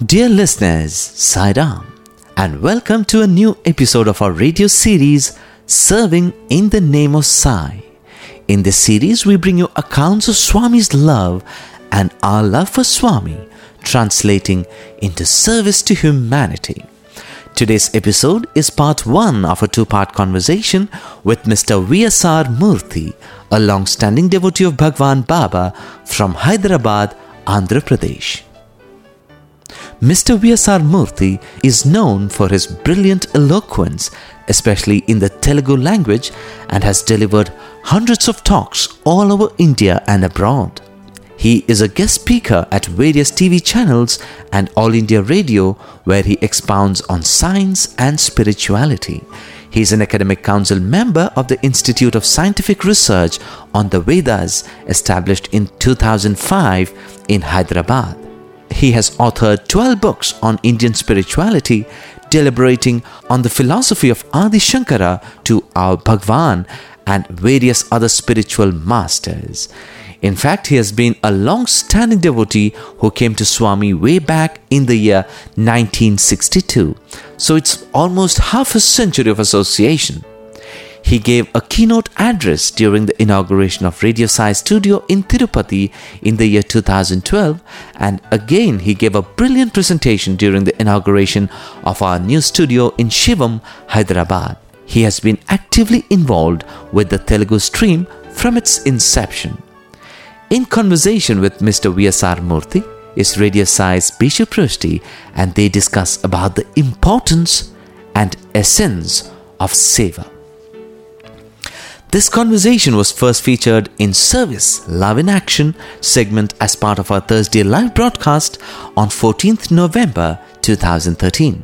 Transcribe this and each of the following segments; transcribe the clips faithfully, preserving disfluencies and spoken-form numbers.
Dear listeners, Sai Ram, and welcome to a new episode of our radio series, Serving in the Name of Sai. In this series, we bring you accounts of Swami's love and our love for Swami, translating into service to humanity. Today's episode is part one of a two-part conversation with Mister V S R Murthy, a long-standing devotee of Bhagwan Baba from Hyderabad, Andhra Pradesh. Mister V S R Murthy is known for his brilliant eloquence, especially in the Telugu language, and has delivered hundreds of talks all over India and abroad. He is a guest speaker at various T V channels and All India Radio, where he expounds on science and spirituality. He is an academic council member of the Institute of Scientific Research on the Vedas, established in two thousand five in Hyderabad. He has authored twelve books on Indian spirituality, deliberating on the philosophy of Adi Shankara to our Bhagwan and various other spiritual masters. In fact, he has been a long-standing devotee who came to Swami way back in the year nineteen sixty-two. So it's almost half a century of association. He gave a keynote address during the inauguration of Radio Sai Studio in Tirupati in the year two thousand twelve, and again he gave a brilliant presentation during the inauguration of our new studio in Shivam, Hyderabad. He has been actively involved with the Telugu stream from its inception. In conversation with Mister V S R Murthy is Radio Sai's Bishu Prusty, and they discuss about the importance and essence of Seva. This conversation was first featured in Service, Love in Action segment as part of our Thursday live broadcast on fourteenth November twenty thirteen.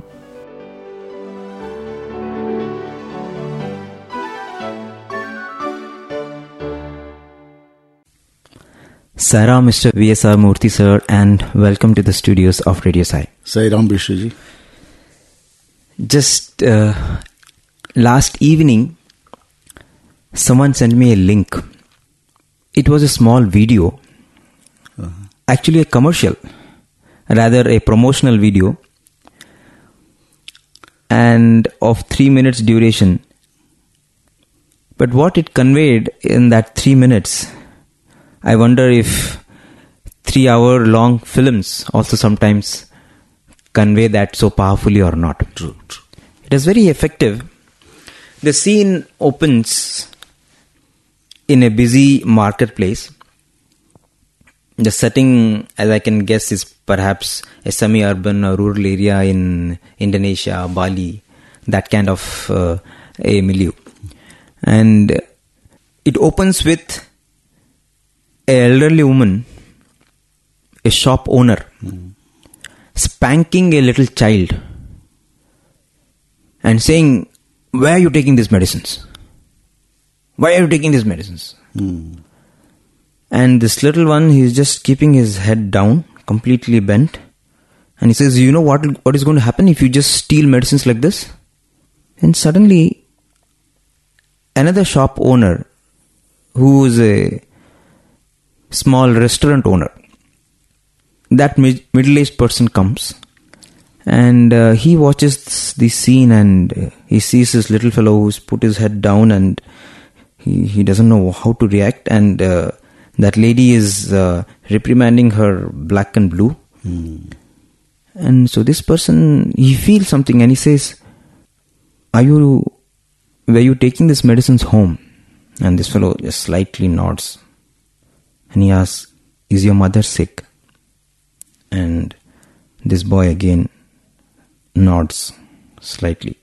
Sai Ram, Mister V S R Murthy sir, and welcome to the studios of Radio Sai. Sai Ram Bishuji. Just uh, last evening, someone sent me a link. It was a small video, uh-huh. actually a commercial, rather a promotional video, and of three minutes duration. But what it conveyed in that three minutes, I wonder if three hour long films also sometimes convey that so powerfully or not. True, true. It is very effective. The scene opens in a busy marketplace. The setting, as I can guess, is perhaps a semi-urban or rural area in Indonesia, Bali, that kind of uh, a milieu. And it opens with an elderly woman, a shop owner, mm. spanking a little child and saying, "Where are you taking these medicines? Why are you taking these medicines?" Mm. And this little one, he's just keeping his head down, completely bent. And he says, "You know what, what is going to happen if you just steal medicines like this?" And suddenly, another shop owner, who is a small restaurant owner, that mid- middle-aged person comes, and uh, he watches this, this scene, and uh, he sees this little fellow who's put his head down, and he, he doesn't know how to react, and uh, that lady is uh, reprimanding her black and blue. Mm. And so this person, he feels something, and he says, "Are you, were you taking these medicines home?" And this fellow just slightly nods. And he asks, "Is your mother sick?" And this boy again nods slightly.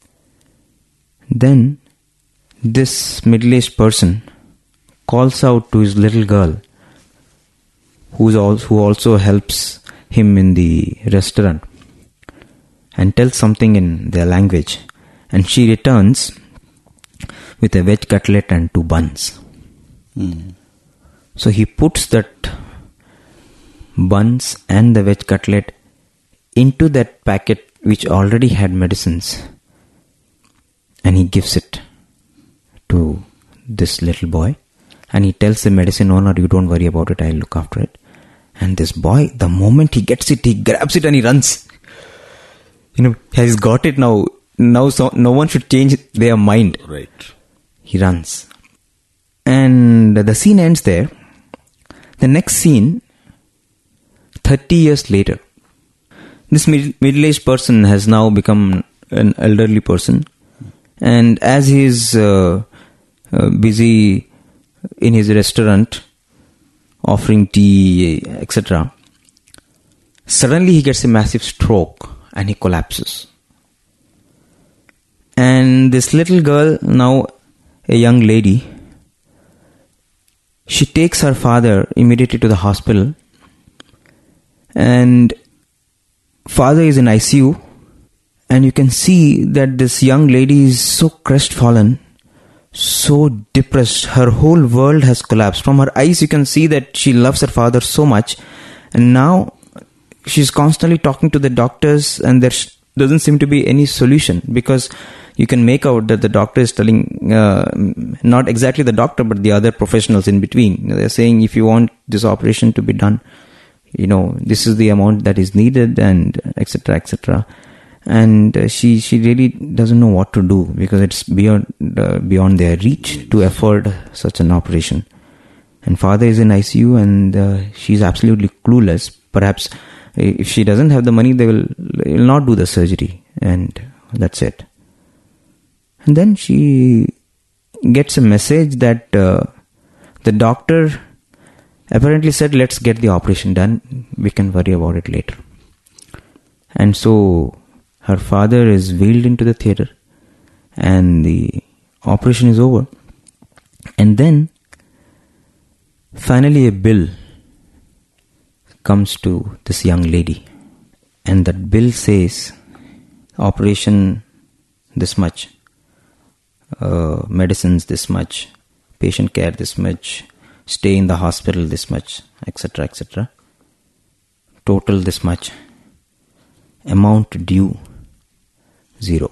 Then this middle-aged person calls out to his little girl, who's also, who also helps him in the restaurant, and tells something in their language. And she returns with a veg cutlet and two buns. Mm. So he puts that buns and the veg cutlet into that packet which already had medicines, and he gives it to this little boy, and he tells the medicine owner, "You don't worry about it, I'll look after it." And this boy, the moment he gets it, he grabs it and he runs. You know, he's got it now. Now so, no one should change their mind. Right. He runs. And the scene ends there. The next scene, thirty years later, this mid- middle-aged person has now become an elderly person. And as he is uh, uh, busy in his restaurant, offering tea, et cetera, suddenly he gets a massive stroke and he collapses. And this little girl, now a young lady, she takes her father immediately to the hospital, and father is in I C U, and you can see that this young lady is so crestfallen, so depressed. Her whole world has collapsed. From her eyes you can see that she loves her father so much, and now she's constantly talking to the doctors, and there doesn't seem to be any solution, because you can make out that the doctor is telling, uh, not exactly the doctor, but the other professionals in between. They're saying, if you want this operation to be done, you know, this is the amount that is needed, and et cetera, et cetera. And uh, she she really doesn't know what to do, because it's beyond uh, beyond their reach to afford such an operation. And father is in I C U, and uh, she's absolutely clueless. Perhaps if she doesn't have the money, they will, they will not do the surgery, and that's it. And then she gets a message that uh, the doctor apparently said, let's get the operation done. We can worry about it later. And so her father is wheeled into the theater, and the operation is over. And then finally a bill comes to this young lady. And that bill says, operation this much. Uh, medicines this much, patient care this much, stay in the hospital this much, et cetera, et cetera. Total this much. Amount due, zero.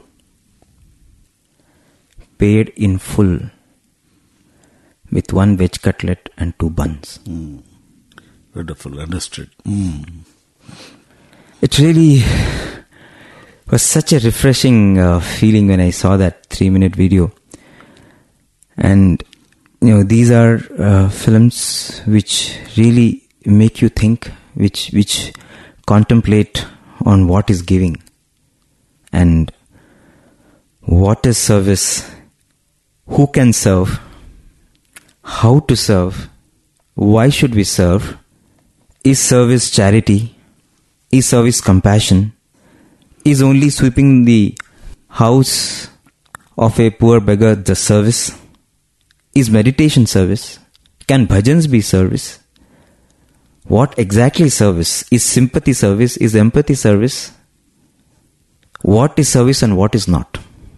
Paid in full with one veg cutlet and two buns. Mm. Wonderful, understood. Mm. It really was such a refreshing uh, feeling when I saw that three-minute video. And, you know, these are uh, films which really make you think, which which contemplate on what is giving and what is service, who can serve, how to serve, why should we serve, is service charity, is service compassion, is only sweeping the house of a poor beggar the service? Is meditation service? Can bhajans be service? What exactly service? Is sympathy service? Is empathy service? What is service and what is not?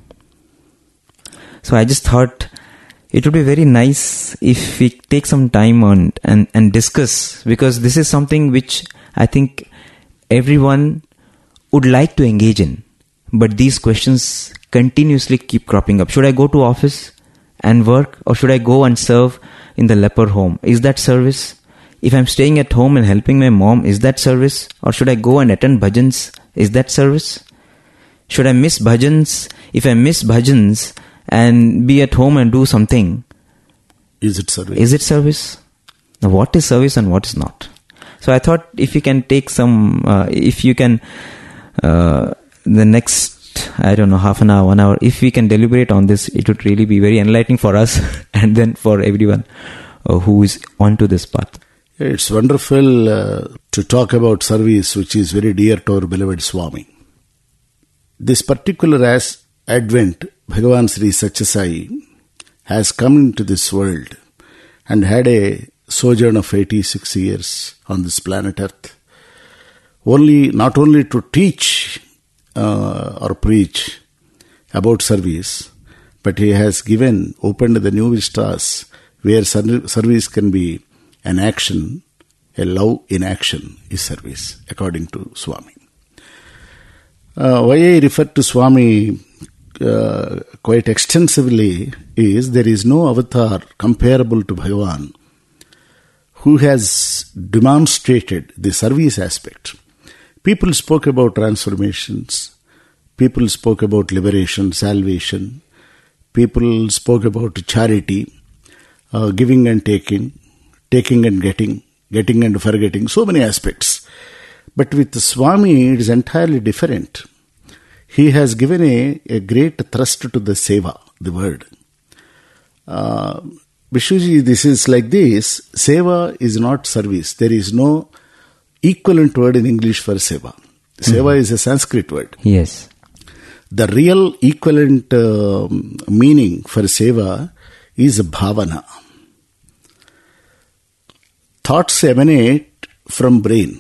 So I just thought it would be very nice if we take some time on and, and discuss, because this is something which I think everyone would like to engage in, but these questions continuously keep cropping up. Should I go to office and work, or should I go and serve in the leper home? Is that service? If I'm staying at home and helping my mom, is that service? Or should I go and attend bhajans? Is that service? Should I miss bhajans? If I miss bhajans and be at home and do something, is it service? Is it service? Now, what is service and what is not? So I thought if you can take some, uh, if you can, uh, the next, I don't know, half an hour, one hour, if we can deliberate on this, it would really be very enlightening for us and then for everyone uh, who is onto this path. It's wonderful uh, to talk about service, which is very dear to our beloved Swami. This particular as Advent, Bhagavan Sri Satya Sai has come into this world and had a sojourn of eighty-six years on this planet Earth. Only, not only to teach uh, or preach about service, but he has given, opened the new vistas where service can be an action, a love in action is service, according to Swami. Uh, why I refer to Swami uh, quite extensively is there is no avatar comparable to Bhagavan who has demonstrated the service aspect. People spoke about transformations. People spoke about liberation, salvation. People spoke about charity, uh, giving and taking, taking and getting, getting and forgetting, so many aspects. But with Swami, it is entirely different. He has given a, a great thrust to the seva, the word. Uh, Vishnuji, this is like this. Seva is not service. There is no equivalent word in English for seva. Seva mm-hmm. is a Sanskrit word. Yes. The real equivalent uh, meaning for seva is bhavana. Thoughts emanate from brain.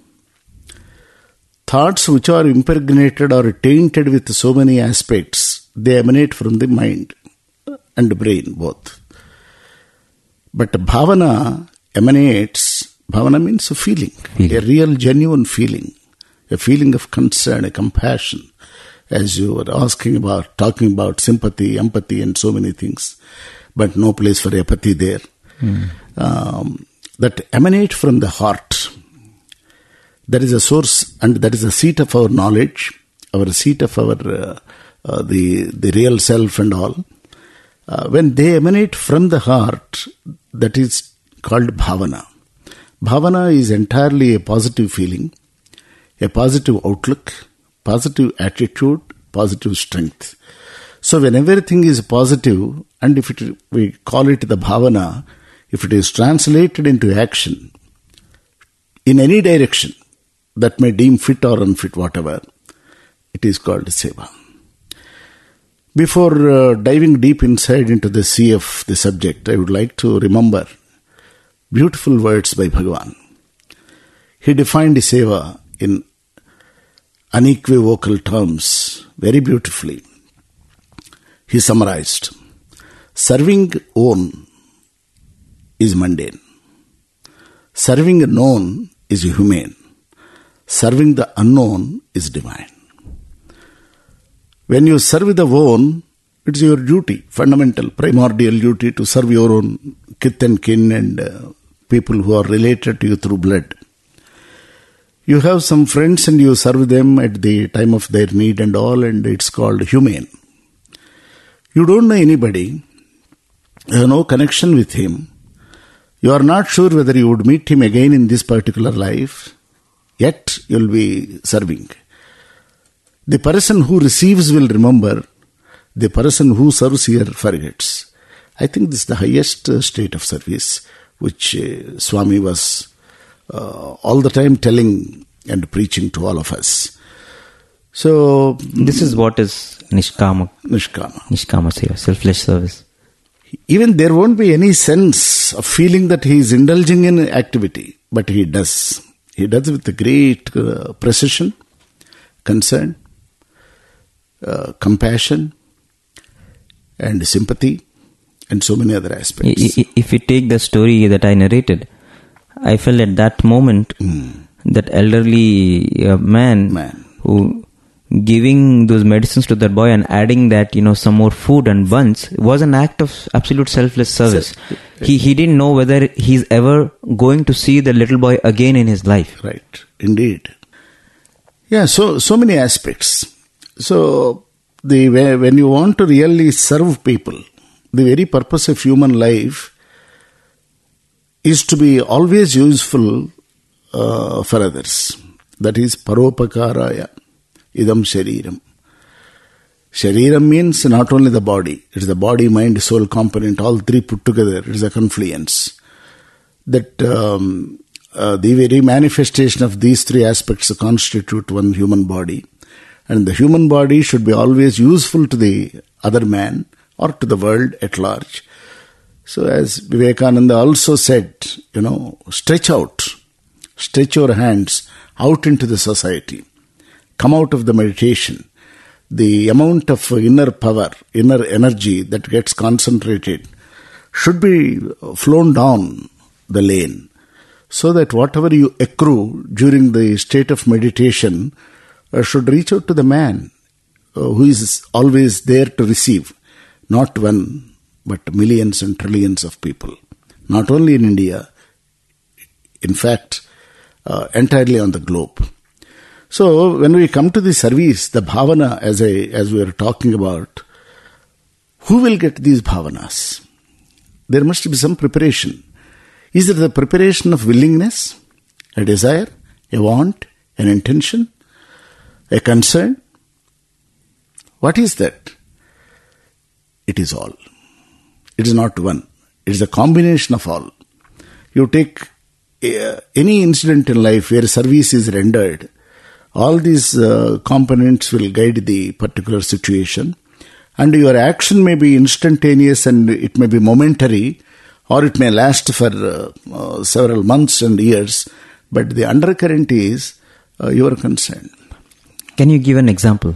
Thoughts which are impregnated or tainted with so many aspects, they emanate from the mind and brain both. But bhavana emanates, bhavana means a feeling, feeling, a real genuine feeling, a feeling of concern, a compassion, as you were asking about, talking about sympathy, empathy and so many things, but no place for apathy there. Mm. Um, that emanate from the heart. That is a source and that is the seat of our knowledge, our seat of our, uh, uh, the, the real self and all. Uh, when they emanate from the heart, that is called bhavana. Bhavana is entirely a positive feeling, a positive outlook, positive attitude, positive strength. So when everything is positive, and if it, we call it the bhavana, if it is translated into action, in any direction, that may deem fit or unfit, whatever, it is called seva. Before uh, diving deep inside into the sea of the subject, I would like to remember beautiful words by Bhagavan. He defined seva in unequivocal terms very beautifully. He summarized, serving own is mundane. Serving a known is humane. Serving the unknown is divine. When you serve the own, it's your duty, fundamental, primordial duty to serve your own kith and kin and uh, people who are related to you through blood. You have some friends and you serve them at the time of their need and all, and it's called humane. You don't know anybody, you have no connection with him. You are not sure whether you would meet him again in this particular life, yet you'll be serving. The person who receives will remember, the person who serves here forgets. I think this is the highest uh, state of service, which uh, Swami was uh, all the time telling and preaching to all of us. So, this is what is Nishkama. Nishkama. Nishkama seva, selfless service. Even there won't be any sense of feeling that he is indulging in activity, but he does. He does with great uh, precision, concern, uh, compassion, and sympathy, and so many other aspects. If you take the story that I narrated, I felt at that moment mm. that elderly uh, man, man who giving those medicines to that boy and adding that, you know, some more food and buns was an act of absolute selfless service. He he didn't know whether he's ever going to see the little boy again in his life. Right, indeed. Yeah, so so many aspects. So the when you want to really serve people, the very purpose of human life is to be always useful uh, for others. That is paropakaraya idam shariram. Shariram means not only the body, it is the body, mind, soul component, all three put together. It is a confluence. That um, uh, the very manifestation of these three aspects constitute one human body. And the human body should be always useful to the other man or to the world at large. So as Vivekananda also said, you know, stretch out, stretch your hands out into the society. Come out of the meditation. The amount of inner power, inner energy that gets concentrated should be flown down the lane, so that whatever you accrue during the state of meditation uh, should reach out to the man uh, who is always there to receive, not one, but millions and trillions of people, not only in India, in fact, uh, entirely on the globe. So when we come to the service, the bhavana, as I, as we were talking about, who will get these bhavanas? There must be some preparation. Is it the preparation of willingness, a desire, a want, an intention, a concern? What is that? It is all. It is not one. It is a combination of all. You take uh, any incident in life where service is rendered, all these uh, components will guide the particular situation, and your action may be instantaneous and it may be momentary, or it may last for uh, uh, several months and years, but the undercurrent is uh, your concern. Can you give an example?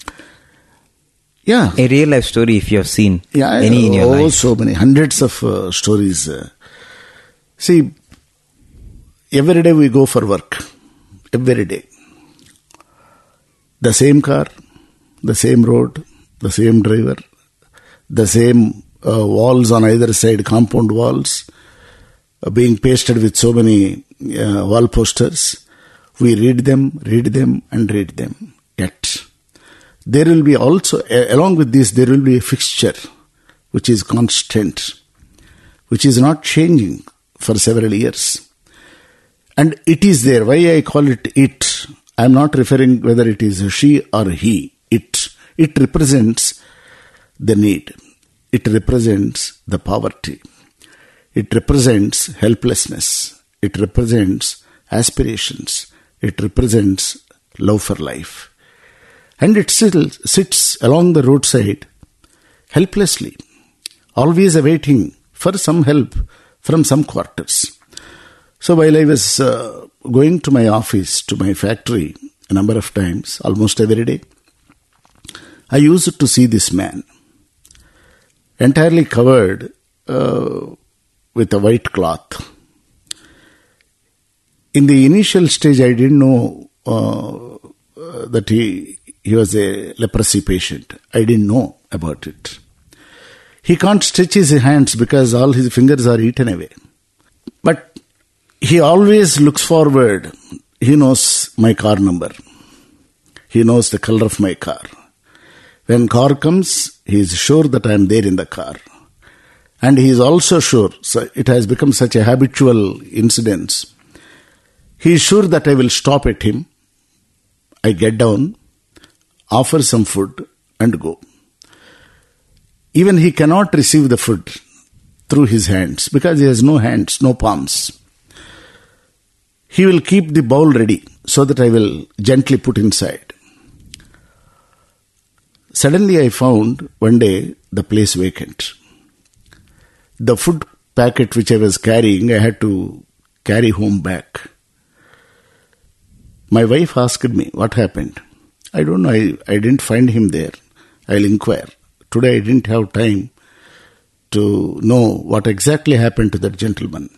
Yeah. A real life story if you have seen yeah, any in your oh, life. Oh, so many. Hundreds of uh, stories. Uh. See, every day we go for work. Every day. The same car, the same road, the same driver, the same uh, walls on either side, compound walls, uh, being pasted with so many uh, wall posters. We read them, read them and read them. Yet, there will be also, uh, along with this, there will be a fixture which is constant, which is not changing for several years. And it is there. Why I call it it? I am not referring whether it is she or he. It. It represents the need. It represents the poverty. It represents helplessness. It represents aspirations. It represents love for life. And it still sits along the roadside helplessly, always awaiting for some help from some quarters. So while I was uh, going to my office, to my factory, a number of times, almost every day, I used to see this man, entirely covered uh, with a white cloth. In the initial stage, I didn't know uh, uh, that he, he was a leprosy patient. I didn't know about it. He can't stretch his hands because all his fingers are eaten away. But he always looks forward. He knows my car number. He knows the color of my car. When car comes, he is sure that I am there in the car. And he is also sure, so it has become such a habitual incident. He is sure that I will stop at him. I get down, offer some food and go. Even he cannot receive the food through his hands because he has no hands, no palms. He will keep the bowl ready so that I will gently put inside. Suddenly I found one day the place vacant. The food packet which I was carrying, I had to carry home back. My wife asked me, what happened? I don't know, I, I didn't find him there. I'll inquire. Today I didn't have time to know what exactly happened to that gentleman.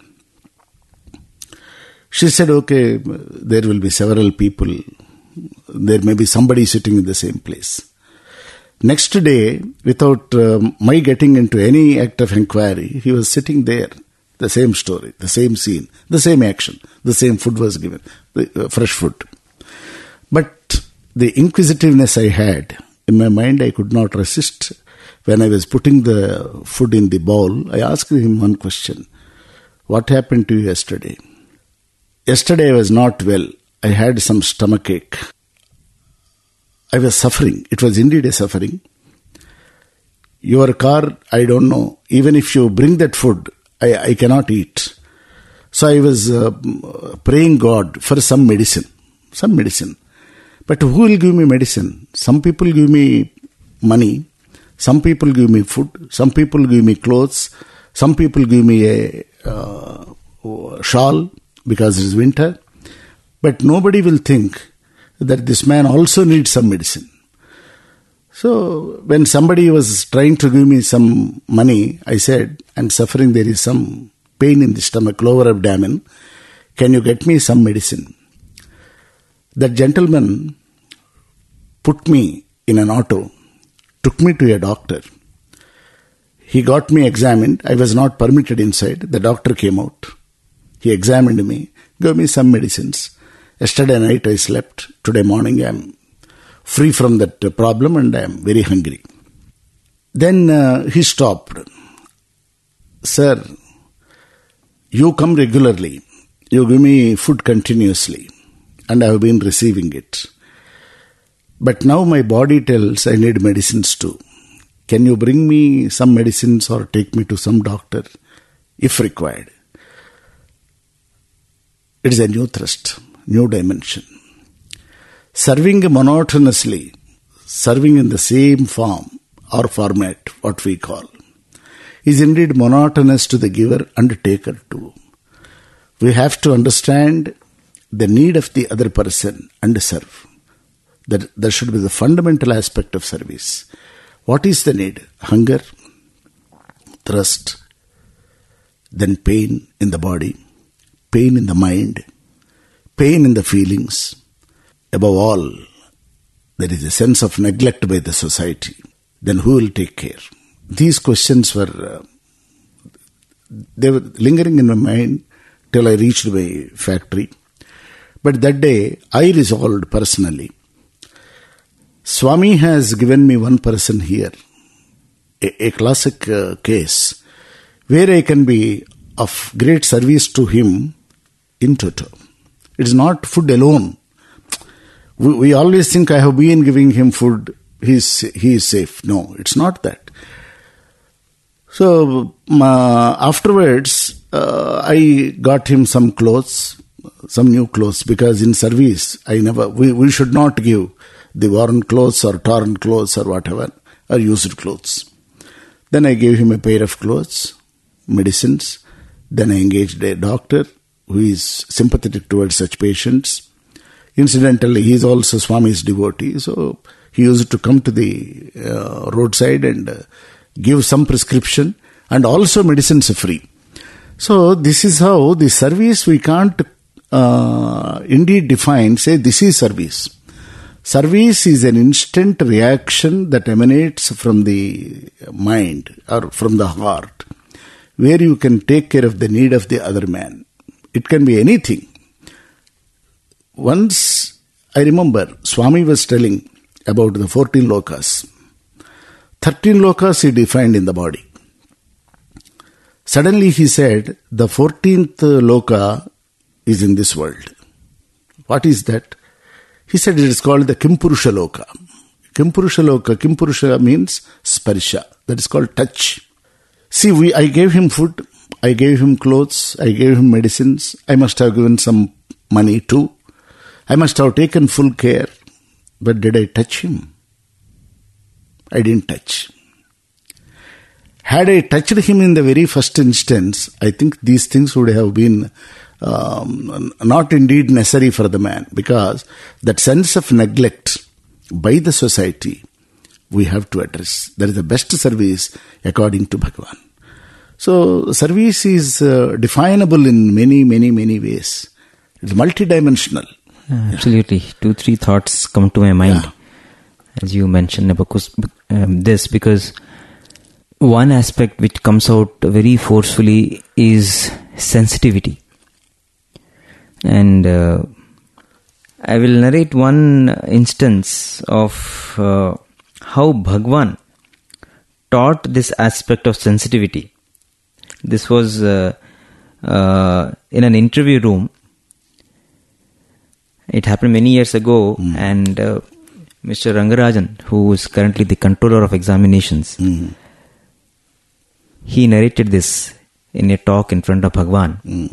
She said, okay, there will be several people. There may be somebody sitting in the same place. Next day, without uh, my getting into any act of inquiry, he was sitting there. The same story, the same scene, the same action, the same food was given, the, uh, fresh food. But the inquisitiveness I had in my mind, I could not resist. When I was putting the food in the bowl, I asked him one question. What happened to you yesterday? Yesterday I was not well. I had some stomachache. I was suffering. It was indeed a suffering. Your car, I don't know. Even if you bring that food, I, I cannot eat. So I was uh, praying God for some medicine. Some medicine. But who will give me medicine? Some people give me money. Some people give me food. Some people give me clothes. Some people give me a uh, shawl because it is winter. But nobody will think that this man also needs some medicine. So when somebody was trying to give me some money, I said, I'm suffering, there is some pain in the stomach, lower abdomen. Can you get me some medicine? That gentleman put me in an auto, took me to a doctor. He got me examined. I was not permitted inside. The doctor came out. He examined me, gave me some medicines. Yesterday night I slept. Today morning I am free from that problem and I am very hungry. Then uh, he stopped. Sir, you come regularly. You give me food continuously and I have been receiving it. But now my body tells I need medicines too. Can you bring me some medicines or take me to some doctor if required? It is a new thrust, new dimension. Serving monotonously, serving in the same form or format, what we call, is indeed monotonous to the giver and taker too. We have to understand the need of the other person and serve. That there should be the fundamental aspect of service. What is the need? Hunger, thirst, then pain in the body, pain in the mind, pain in the feelings. Above all, there is a sense of neglect by the society. Then who will take care? These questions were, uh, they were lingering in my mind till I reached my factory. But that day, I resolved personally, Swami has given me one person here, a, a classic uh, case, where I can be of great service to him in toto. It is not food alone. We, we always think I have been giving him food, he is, he is safe. No, it's not that. So uh, afterwards, uh, I got him some clothes, some new clothes, because in service, I never, we, we should not give the worn clothes or torn clothes or whatever, or used clothes. Then I gave him a pair of clothes, medicines. Then I engaged a doctor who is sympathetic towards such patients. Incidentally, he is also Swami's devotee, so he used to come to the uh, roadside and uh, give some prescription and also medicines free. So this is how the service we can't uh, indeed define, say this is service. Service is an instant reaction that emanates from the mind or from the heart, where you can take care of the need of the other man. It can be anything. Once I remember Swami was telling about the fourteen lokas. thirteen lokas he defined in the body. Suddenly he said, the fourteenth loka is in this world. What is that? He said it is called the Kimpurusha Loka. Kimpurusha Loka, Kimpurusha means sparsha. That is called touch. See, we, I gave him food, I gave him clothes, I gave him medicines, I must have given some money too. I must have taken full care. But did I touch him? I didn't touch. Had I touched him in the very first instance, I think these things would have been um, not indeed necessary for the man, because that sense of neglect by the society we have to address. That is the best service according to Bhagavan. So service is uh, definable in many, many, many ways. It's multidimensional. Uh, absolutely. Yeah. Two, three thoughts come to my mind yeah. as you mentioned about um, this, because one aspect which comes out very forcefully is sensitivity. And uh, I will narrate one instance of uh, how Bhagwan taught this aspect of sensitivity. This was uh, uh, in an interview room. It happened many years ago, mm. and uh, Mister Rangarajan, who is currently the controller of examinations, mm. he narrated this in a talk in front of Bhagwan. Mm.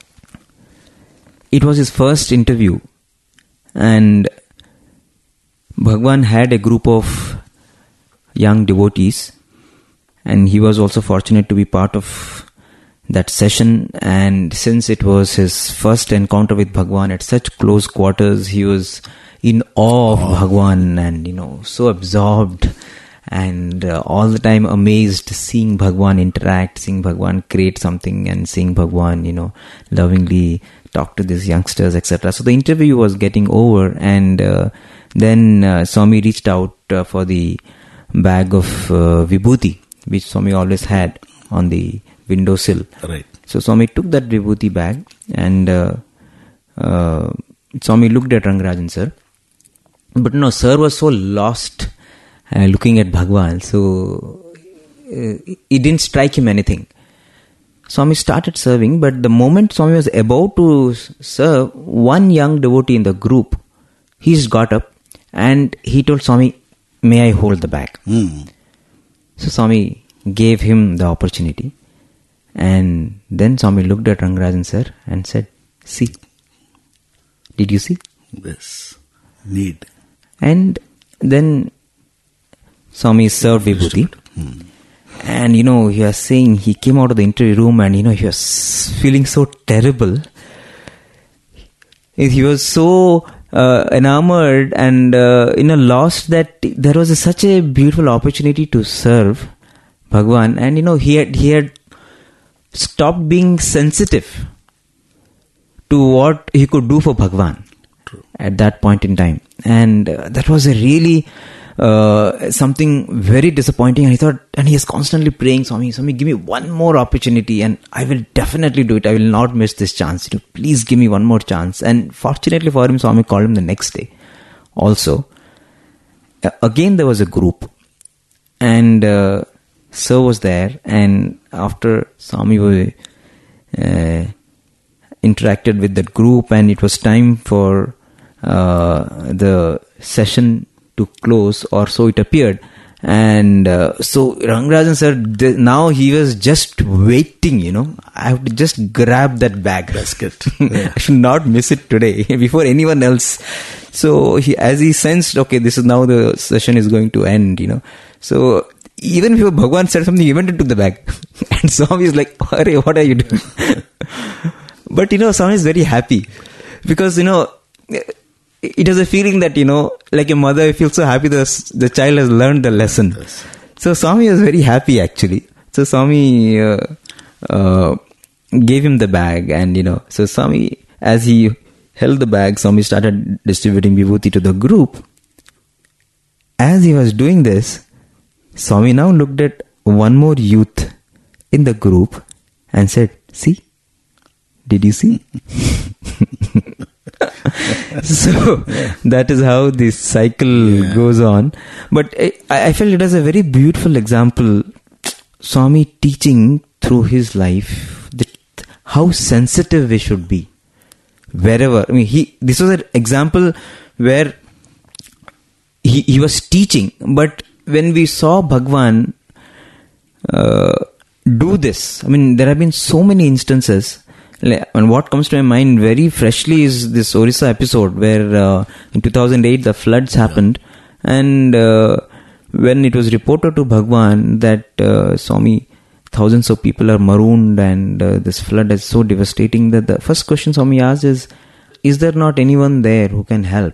It was his first interview, and Bhagwan had a group of young devotees, and he was also fortunate to be part of that session. And since it was his first encounter with Bhagwan at such close quarters, he was in awe of Bhagwan and, you know, so absorbed and uh, all the time amazed seeing Bhagwan interact, seeing Bhagwan create something, and seeing Bhagwan, you know, lovingly talk to these youngsters, et cetera. So the interview was getting over, and uh, then uh, Swami reached out uh, for the bag of uh, vibhuti, which Swami always had on the windowsill. Right. So Swami took that vibhuti bag and uh, uh, Swami looked at Rangarajan sir. But no, sir was so lost uh, looking at Bhagwan, so uh, it didn't strike him anything. Swami started serving, but the moment Swami was about to serve, one young devotee in the group, he just got up and he told Swami, may I hold the bag? Mm. So Swami gave him the opportunity, and then Swami looked at Rangarajan sir and said, see, did you see? Yes, need. And then Swami served vibhuti. Hmm. And you know, he was saying, he came out of the interview room and you know, he was feeling so terrible. He was so uh, enamored and uh, you know, lost that there was a, such a beautiful opportunity to serve Bhagwan. And you know, he had, he had stopped being sensitive to what he could do for Bhagwan. True. At that point in time. And uh, that was a really uh, something very disappointing. And he thought, and he is constantly praying, Swami, Swami, give me one more opportunity and I will definitely do it. I will not miss this chance. You know, please give me one more chance. And fortunately for him, Swami called him the next day. Also, uh, again there was a group, and uh, Sir was there. And after Swami was uh, interacted with that group, and it was time for uh, the session to close, or so it appeared. And uh, so Rangarajan sir, th- now he was just waiting, you know, I have to just grab that bag. Basket. Yeah. I should not miss it today before anyone else. So he, as he sensed, okay, this is now the session is going to end, you know. So even before Bhagwan said something, he went and took the bag. And Swami is like, Arey, what are you doing? But you know, Swami is very happy because, you know, it has a feeling that, you know, like a mother feels so happy that the child has learned the lesson. Yes. So Swami was very happy actually. So Swami uh, uh, gave him the bag, and, you know, so Swami, as he held the bag, Swami started distributing vibhuti to the group. As he was doing this, Swami now looked at one more youth in the group and said, see, did you see? So that is how this cycle yeah. goes on. But I, I felt it was a very beautiful example, Swami teaching through his life that how sensitive we should be wherever. I mean, he this was an example where he, he was teaching, but when we saw Bhagwan uh, do this, I mean, there have been so many instances. And what comes to my mind very freshly is this Orissa episode where uh, in two thousand eight the floods happened, and uh, when it was reported to Bhagwan that uh, Swami, thousands of people are marooned and uh, this flood is so devastating, that the first question Swami asked is, is there not anyone there who can help?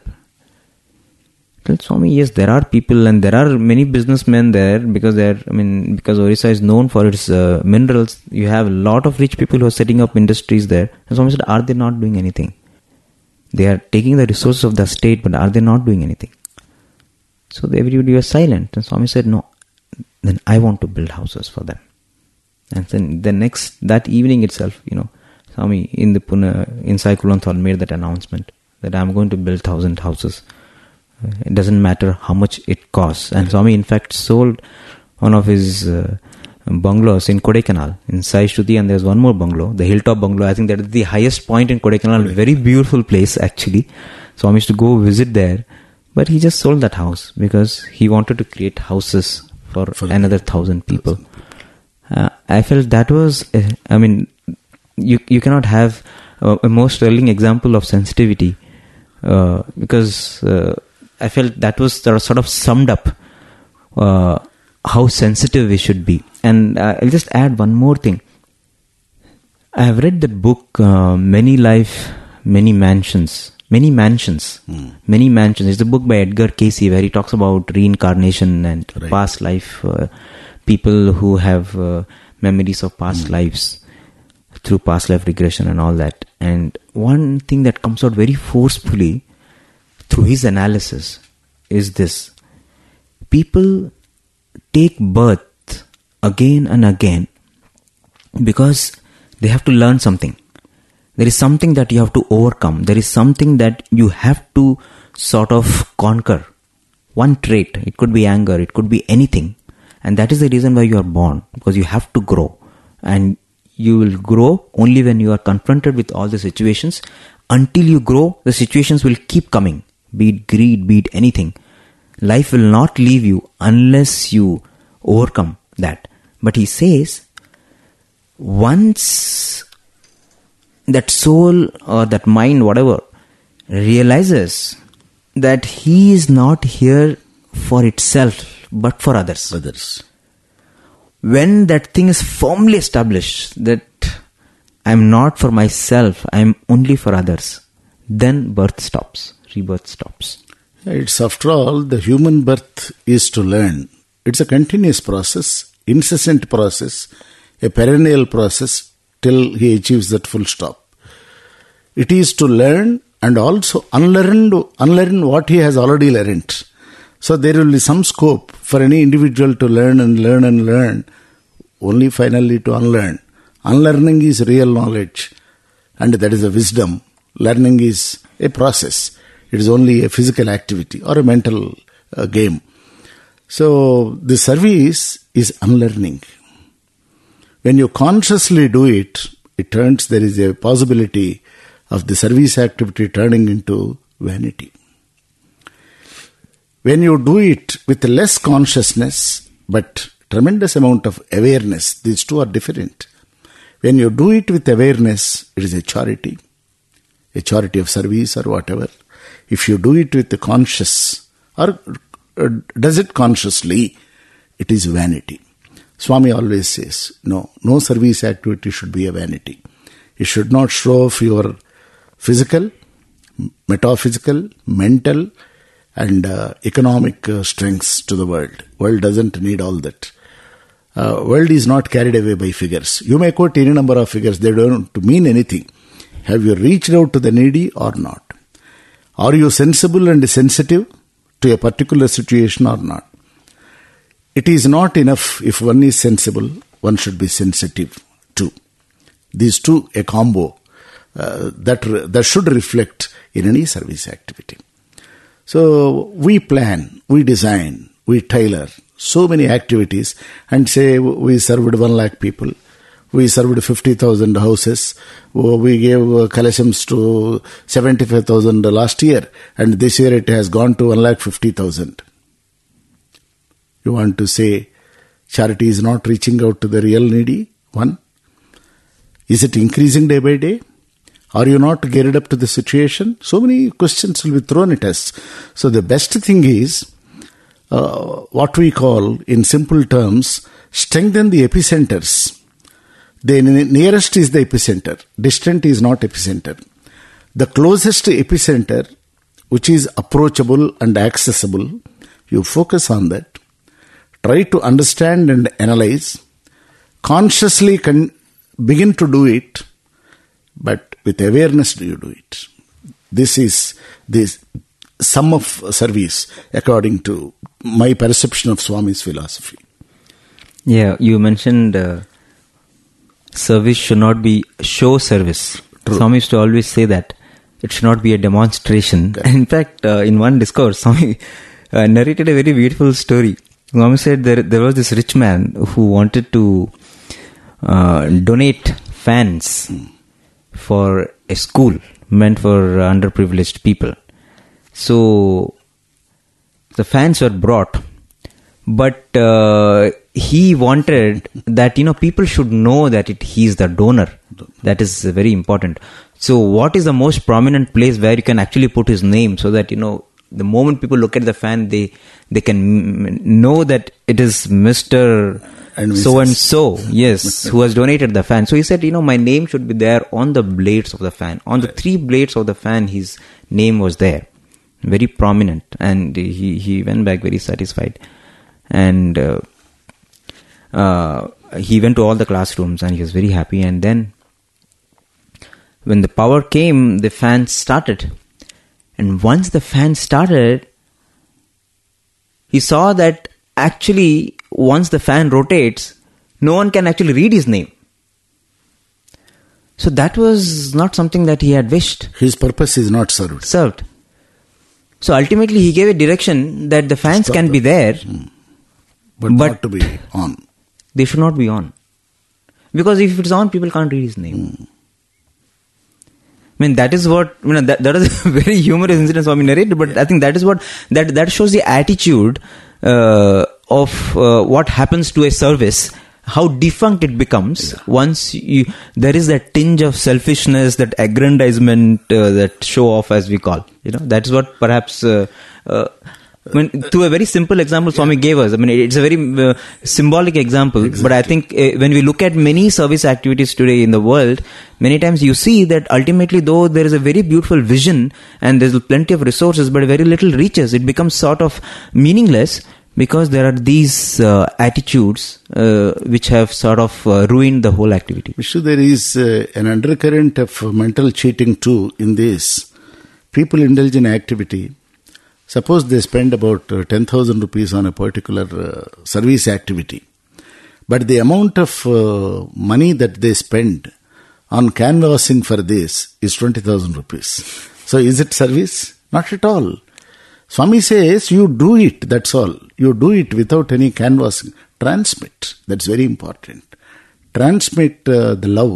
Tell Swami, yes, there are people, and there are many businessmen there, because they're, I mean, because Orissa is known for its uh, minerals. You have a lot of rich people who are setting up industries there. And Swami said, are they not doing anything? They are taking the resources of the state, but are they not doing anything? So everybody was silent. And Swami said, no, then I want to build houses for them. And then the next, that evening itself, you know, Swami in the Pune, in Sai Kulanthal made that announcement that I'm going to build thousand houses. It doesn't matter how much it costs. And Swami in fact sold one of his uh, bungalows in Kodaikanal, in Sai Shruti, and there's one more bungalow, the Hilltop bungalow. I think that is the highest point in Kodaikanal. Very beautiful place actually. Swami used to go visit there. But he just sold that house because he wanted to create houses for, for another thousand people. Uh, I felt that was, uh, I mean, you you cannot have a, a more sterling example of sensitivity uh, because uh, I felt that was sort of summed up uh, how sensitive we should be. And uh, I'll just add one more thing. I have read that book, uh, Many Life, Many Mansions. Many Mansions. Mm. Many Mansions. It's a book by Edgar Cayce where he talks about reincarnation and right. past life. Uh, people who have uh, memories of past mm. lives through past life regression and all that. And one thing that comes out very forcefully through his analysis is this. People take birth again and again because They have to learn something. There is something that you have to overcome. There is something that you have to sort of conquer. One trait. It could be anger. It could be anything. And that is the reason why you are born. Because you have to grow. And you will grow only when you are confronted with all the situations. Until you grow, the situations will keep coming. Be it greed, be it anything. Life will not leave you unless you overcome that. But he says, once that soul or that mind, whatever, realizes that he is not here for itself, but for others. Others. When that thing is firmly established, that I am not for myself, I am only for others, then birth stops, rebirth stops. It's after all, the human birth is to learn. It's a continuous process, incessant process, a perennial process till he achieves that full stop. It is to learn and also unlearn, unlearn what he has already learned. So there will be some scope for any individual to learn and learn and learn, only finally to unlearn. Unlearning is real knowledge, and that is a wisdom. Learning is a process. It is only a physical activity or a mental uh, game. So the service is unlearning. When you consciously do it, it turns, there is a possibility of the service activity turning into vanity. When you do it with less consciousness, but tremendous amount of awareness, these two are different. When you do it with awareness, it is a charity, a charity of service or whatever. If you do it with the conscious, or uh, does it consciously, it is vanity. Swami always says, no, no service activity should be a vanity. It should not show off your physical, metaphysical, mental, and uh, economic uh, strengths to the world. World doesn't need all that. Uh, world is not carried away by figures. You may quote any number of figures, they don't mean anything. Have you reached out to the needy or not? Are you sensible and sensitive to a particular situation or not? It is not enough if one is sensible, one should be sensitive too. These two, a combo, uh, that, that should reflect in any service activity. So we plan, we design, we tailor so many activities and say we served one lakh people, we served fifty thousand houses, we gave collections to seventy-five thousand last year, and this year it has gone to one lakh fifty thousand. You want to say charity is not reaching out to the real needy? One. Is it increasing day by day? Are you not geared up to the situation? So many questions will be thrown at us. So the best thing is, uh, what we call, in simple terms, strengthen the epicenters. The nearest is the epicenter. Distant is not epicenter. The closest epicenter, which is approachable and accessible, you focus on that. Try to understand and analyze. Consciously con- begin to do it, but with awareness do you do it. This is the sum of service according to my perception of Swami's philosophy. Yeah, you mentioned uh, service should not be show service. True. Swami used to always say that it should not be a demonstration. Okay. In fact, uh, in one discourse, Swami uh, narrated a very beautiful story. Swami said there, there was this rich man who wanted to uh, donate fans mm. for a school meant for underprivileged people. So the fans were brought, but uh, he wanted that, you know, people should know that it, he is the donor. That is very important. So what is the most prominent place where you can actually put his name so that, you know, the moment people look at the fan, they they can m- know that it is Mister And so and so, yes, who has donated the fan. So he said, you know, my name should be there on the blades of the fan. On the three blades of the fan, his name was there. Very prominent. And he, he went back very satisfied. And uh, uh, he went to all the classrooms and he was very happy. And then when the power came, the fan started. And once the fan started, he saw that actually once the fan rotates, no one can actually read his name. So that was not something that he had wished. His purpose is not served. Served. So ultimately he gave a direction that the fans Stop can the, be there, mm, but, but not to be on. They should not be on. Because if it's on, people can't read his name. Mm. I mean, that is what, you know, that, that is a very humorous incident Swami narrated, but I think that is what, that, that shows the attitude uh, of uh, what happens to a service, how defunct it becomes yeah. once you, there is that tinge of selfishness, that aggrandizement, uh, that show off as we call. You know, that's what perhaps... Uh, uh, I mean, through a very simple example Swami yeah. gave us. I mean, it's a very uh, symbolic example. Exactly. But I think uh, when we look at many service activities today in the world, many times you see that ultimately, though there is a very beautiful vision and there's plenty of resources, but very little reaches, it becomes sort of meaningless because there are these uh, attitudes uh, which have sort of uh, ruined the whole activity. Vishnu, there is uh, an undercurrent of mental cheating too in this. People indulge in activity. Suppose they spend about uh, ten thousand rupees on a particular uh, service activity. But the amount of uh, money that they spend on canvassing for this is twenty thousand rupees. So is it service? Not at all. Swami says you do it, that's all. You do it without any canvassing. Transmit, that's very important. Transmit uh, the love,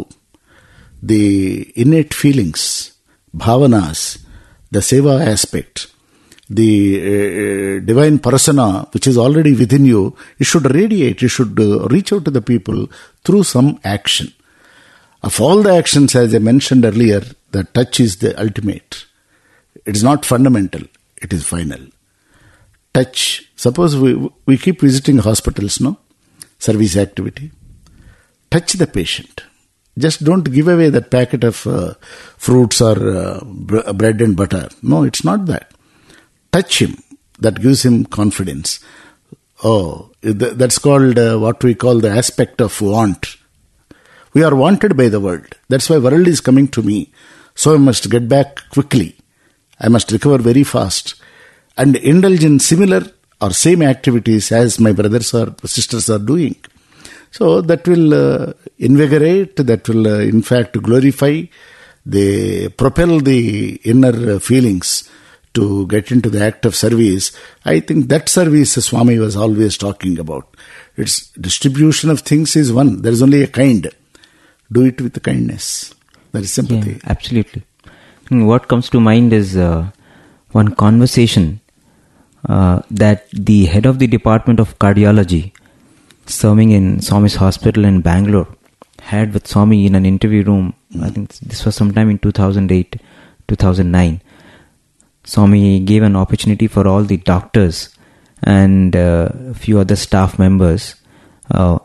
the innate feelings, bhavanas, the seva aspect. The uh, divine persona which is already within you, it should radiate, it should uh, reach out to the people through some action. Of all the actions, as I mentioned earlier, the touch is the ultimate. It is not fundamental, it is final. Touch. Suppose we, we keep visiting hospitals, no? Service activity. Touch the patient. Just don't give away that packet of uh, fruits or uh, br- bread and butter. No, it's not that. Touch him. That gives him confidence. Oh, that's called uh, what we call the aspect of want. We are wanted by the world. That's why world is coming to me. So I must get back quickly. I must recover very fast. And indulge in similar or same activities as my brothers or sisters are doing. So that will uh, invigorate, that will uh, in fact glorify, they propel the inner uh, feelings to get into the act of service. I think that service Swami was always talking about. Its distribution of things is one. There is only a kind. Do it with kindness. There is sympathy. Yeah, absolutely. What comes to mind is uh, one conversation uh, that the head of the Department of Cardiology serving in Swami's hospital in Bangalore had with Swami in an interview room. Mm. I think this was sometime in two thousand eight, two thousand nine. Swami gave an opportunity for all the doctors and uh, a few other staff members uh,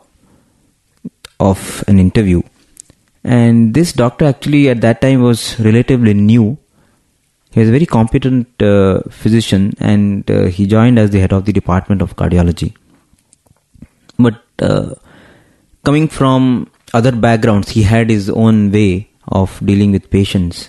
of an interview. And this doctor actually at that time was relatively new. He was a very competent uh, physician and uh, he joined as the head of the Department of Cardiology. But uh, coming from other backgrounds, he had his own way of dealing with patients.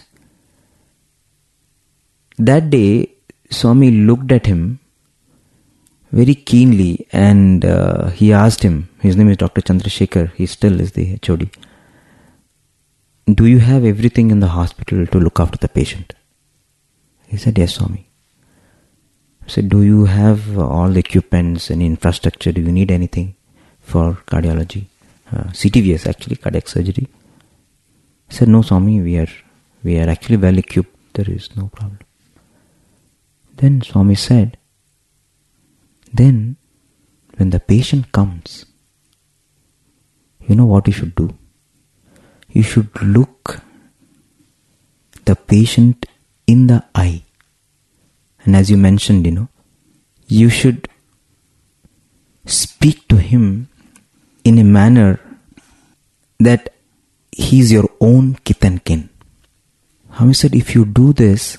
That day, Swami looked at him very keenly and uh, he asked him, his name is Doctor Chandrasekhar, he still is the H O D. Do you have everything in the hospital to look after the patient? He said, yes, Swami. I said, do you have all the equipments and infrastructure? Do you need anything for cardiology? Uh, C T V S actually, cardiac surgery. I said, no, Swami, we are, we are actually well equipped. There is no problem. Then Swami said, then when the patient comes, you know what you should do? You should look the patient in the eye. And as you mentioned, you know, you should speak to him in a manner that he is your own kith and kin. Swami said, if you do this,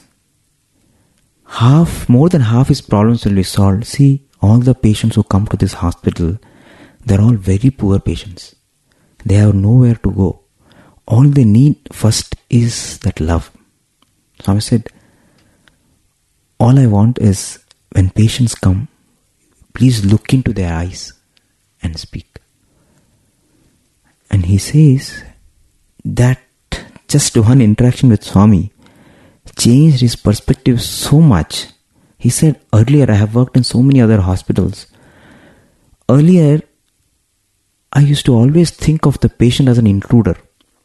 half, more than half his problems will be solved. See, all the patients who come to this hospital, they're all very poor patients. They have nowhere to go. All they need first is that love. Swami said, all I want is when patients come, please look into their eyes and speak. And he says that just one interaction with Swami changed his perspective so much. He said, earlier I have worked in so many other hospitals. Earlier, I used to always think of the patient as an intruder.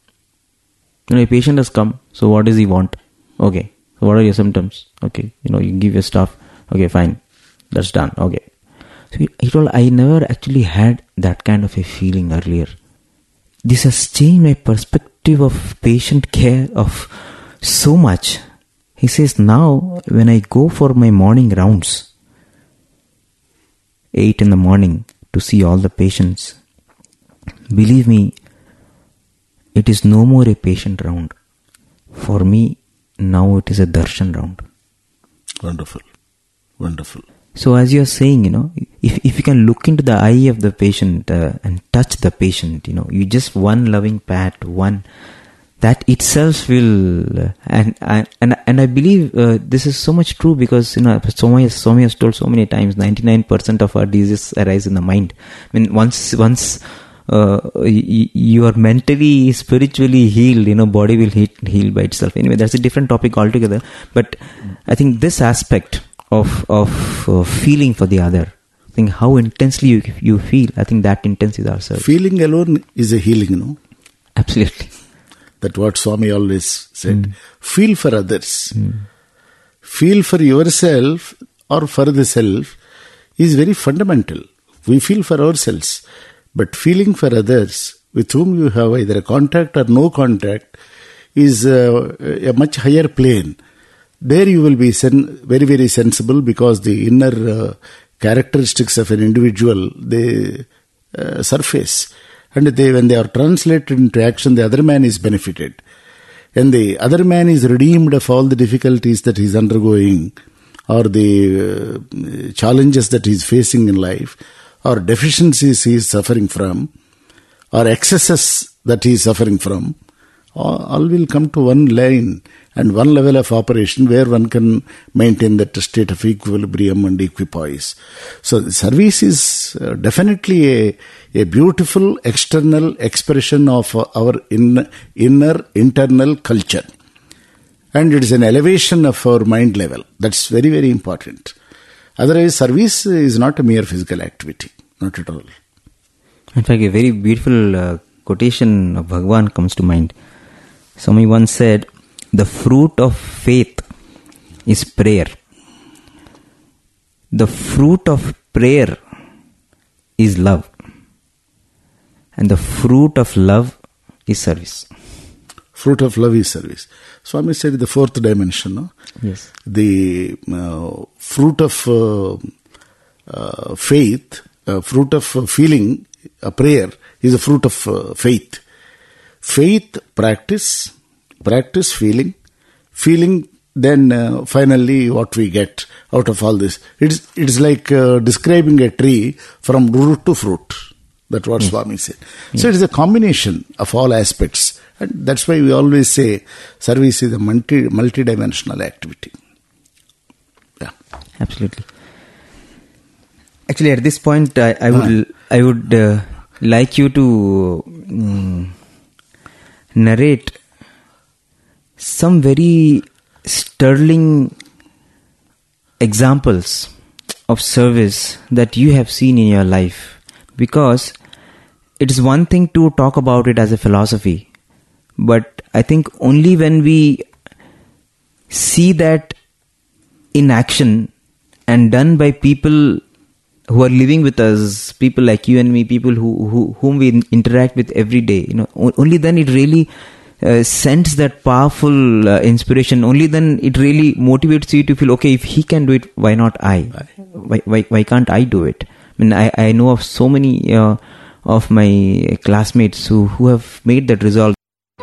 You know, a patient has come, so what does he want? Okay, so what are your symptoms? Okay, you know, you give your stuff. Okay, fine, that's done. Okay. So he, he told, I never actually had that kind of a feeling earlier. This has changed my perspective of patient care of so much. He says, now when I go for my morning rounds, eight in the morning to see all the patients, believe me, it is no more a patient round. For me, now it is a darshan round. Wonderful. Wonderful. So as you are saying, you know, if if you can look into the eye of the patient uh, and touch the patient, you know, you just one loving pat, one, that itself will, uh, and, and and and I believe uh, this is so much true because, you know, Swami, Swami has told so many times, ninety-nine percent of our diseases arise in the mind. I mean, once once uh, y- you are mentally, spiritually healed, you know, body will heal, heal by itself. Anyway, that's a different topic altogether. But I think this aspect of of uh, feeling for the other, I think how intensely you you feel, I think that intense is our service. Feeling alone is a healing, no? Absolutely. That's what Swami always said. Mm. Feel for others. Mm. Feel for yourself or for the self is very fundamental. We feel for ourselves. But feeling for others with whom you have either a contact or no contact is uh, a much higher plane. There you will be sen- very, very sensible because the inner uh, characteristics of an individual, they uh, surface. And they, when they are translated into action, the other man is benefited. And the other man is redeemed of all the difficulties that he is undergoing, or the uh, challenges that he is facing in life, or deficiencies he is suffering from, or excesses that he is suffering from. All, all will come to one line and one level of operation where one can maintain that state of equilibrium and equipoise. So the service is uh, definitely a, a beautiful external expression of uh, our in, inner internal culture. And it is an elevation of our mind level. That's very, very important. Otherwise, service is not a mere physical activity. Not at all. In fact, a very beautiful uh, quotation of Bhagavan comes to mind. Somebody once said, the fruit of faith is prayer. The fruit of prayer is love. And the fruit of love is service. Fruit of love is service. Swami said the fourth dimension. No? Yes. The uh, fruit of uh, uh, faith, uh, fruit of uh, feeling, a prayer is a fruit of uh, faith. Faith, practice, practice, feeling, feeling, then uh, finally what we get out of all this. It's, it's like uh, describing a tree from root to fruit. That's what yes. Swami said. Yes. So it is a combination of all aspects. And that's why we always say service is a multi, multi-dimensional activity. Yeah. Absolutely. Actually, at this point, I, I would uh, I would uh, like you to um, narrate some very sterling examples of service that you have seen in your life. Because it is one thing to talk about it as a philosophy, but I think only when we see that in action and done by people who are living with us, people like you and me, people who, who whom we interact with every day, you know, only then it really uh, sends that powerful uh, inspiration. Only then it really motivates you to feel, okay, if he can do it, why not I? Why why why can't I do it? I mean, I, I know of so many uh, of my classmates who, who have made that resolve.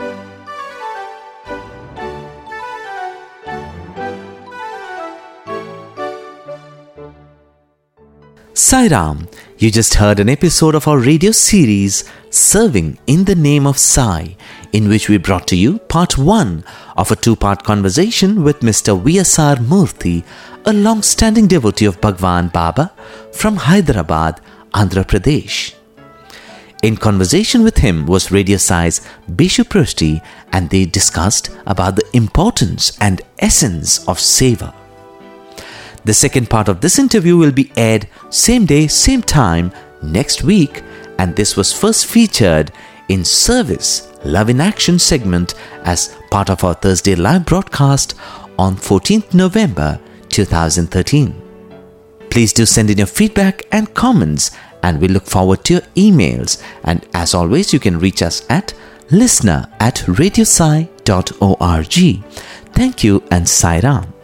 Sai Ram, you just heard an episode of our radio series Serving in the Name of Sai, in which we brought to you part one of a two-part conversation with Mister V S R Murthy, a long-standing devotee of Bhagwan Baba from Hyderabad, Andhra Pradesh. In conversation with him was Radio Sai's Bishu Prusty, and they discussed about the importance and essence of seva. The second part of this interview will be aired same day, same time next week, and this was first featured in Service Love in Action segment as part of our Thursday live broadcast on fourteenth November twenty thirteen. Please do send in your feedback and comments, and we look forward to your emails. And as always, you can reach us at listener at radiosai dot org. Thank you and Sai Ram.